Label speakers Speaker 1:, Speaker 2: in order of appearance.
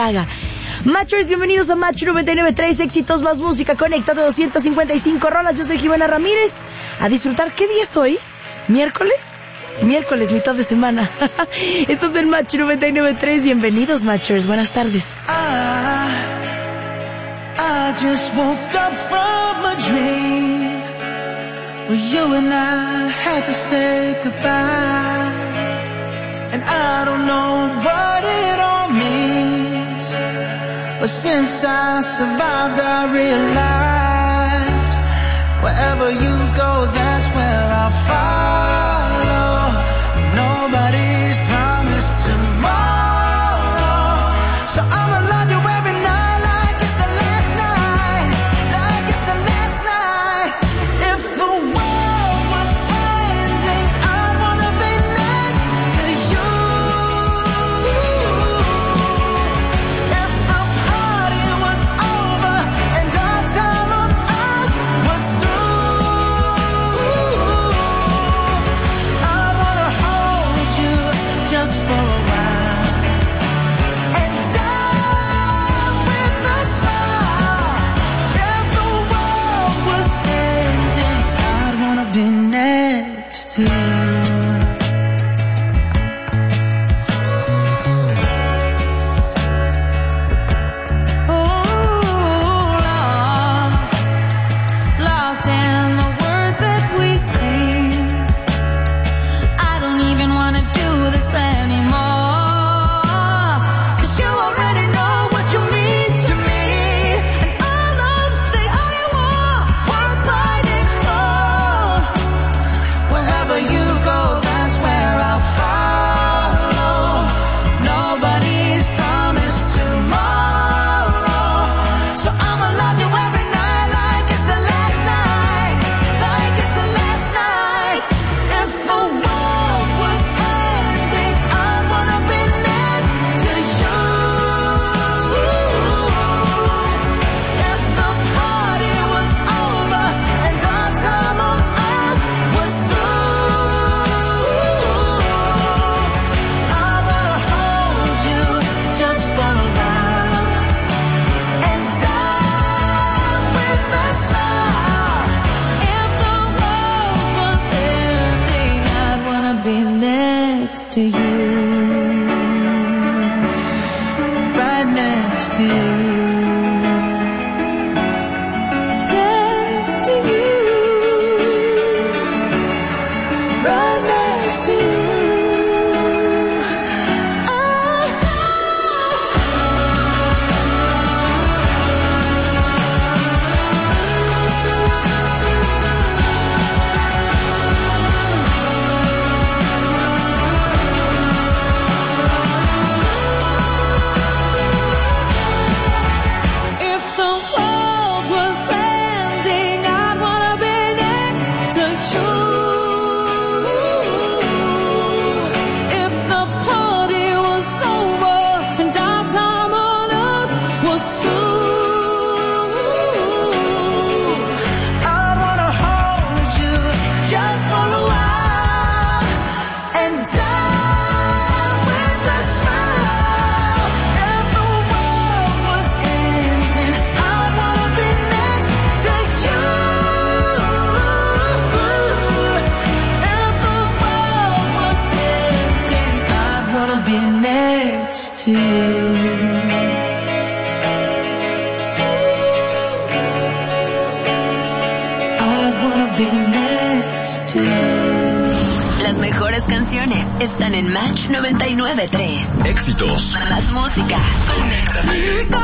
Speaker 1: Matchers, bienvenidos a Match 99.3, éxitos más música, conecta de 255 rolas. Yo soy Jimena Ramírez. A disfrutar, ¿qué día es hoy? ¿Miércoles? Miércoles, mitad de semana. Esto es el Match 99.3. Bienvenidos, Matchers, buenas tardes.
Speaker 2: I just woke up from a dream where you and I had to say goodbye, and I don't know what it all means, but since I survived I realized wherever you go, that's where I'll follow. Nobody's promised tomorrow, so I'ma love you every night like it's the last night, like it's the last night. If the world was ending, I'd wanna be next to you. If the party was over and our time on earth was through, I wanna hold you just for a while and die with a smile. If the world was ending, I'd wanna be next to you. Lost in the words that we sing. I don't even wanna do this anymore, 'cause you already know what you mean to me, and all of the only war worth fighting for. Wherever you go, that's where I'll follow. Nobody's promised tomorrow, so I'ma love you every night like it's the last night, like it's the last night. If the world was ending, I'd wanna be next to you. If the party was over and our time on earth was through, I wanna hold you just for a while and die with a smile. If the world was ending, I'd wanna be next to you, right next to you, next to you, right next to you. If the world was ending, I'd wanna be next to you. If the party was over and our time on earth was through, I'd wanna hold you just for a while and die with a smile. If the world was ending, I'd wanna be next to you. If the world was ending, I'd wanna be next to you. I'd wanna be next to you.
Speaker 3: Las mejores canciones están en Match 99.3.
Speaker 4: Éxitos.
Speaker 3: Más música. Conéctate.